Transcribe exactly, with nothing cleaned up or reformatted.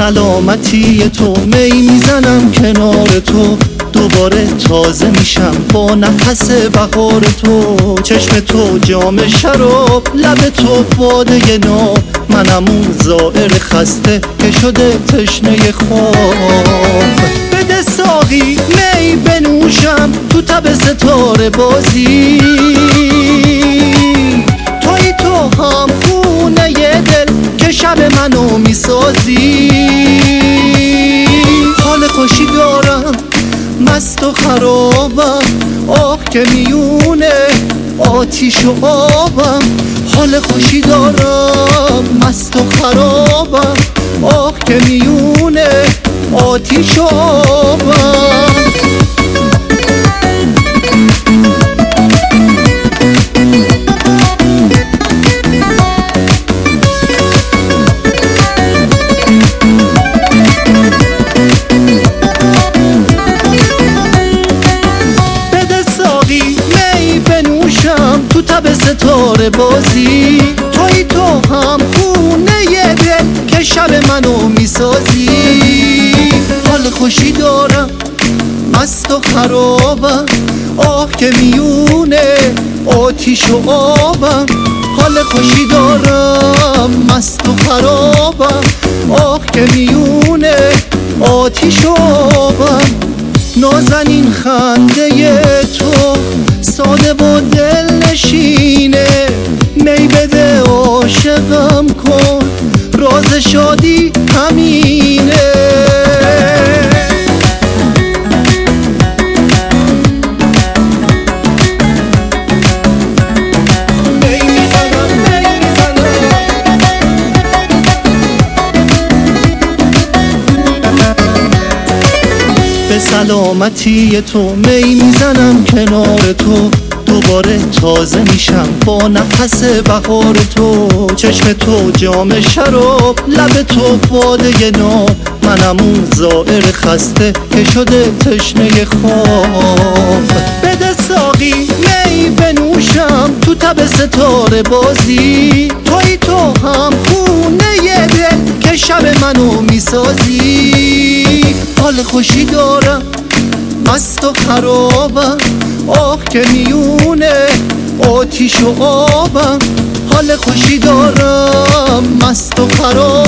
سلامتی تو می میزنم کنار تو، دوباره تازه میشم با نفس بهار تو. چشم تو جام شراب، لب تو باده ناب، منم اون زائر خسته که شده تشنه خواب. بده ساقی می بنوشم تو تب ستاره بازی، توی تو هم خونه ی دل که شب منو میسازی. حال خوشی دارم مست و خرابم، آه که میونه آتیش و آبم. حال خوشی دارم مست و خرابم، آه که میونه آتیش و آبم. تو تب ستاره بازی، توی تو هم خونه ی دل که شب منو میسازی. حال خوشی دارم مست و خرابم، آه که میونه آتیش و آبم. حال خوشی دارم مست و خرابم، آه که میونه آتیش و آبم. نازنین خنده تو ساده و دل نشینه، می بده عاشقم کن راز شادی همینه. به سلامتی تو می میزنم کنار تو، دوباره تازه میشم با نفس بهار تو. چشم تو جام شراب، لب تو باده ناب، منم اون زائر خسته که شده تشنه خواب. بده ساقی می بنوشم تو تب ستاره بازی، توی تو هم خونه ی دل که شب منو میسازی. حال خوشی دارم مست و خرابم، آه که میونه آتیش و آبم. حال خوشی دارم مست و خرابم،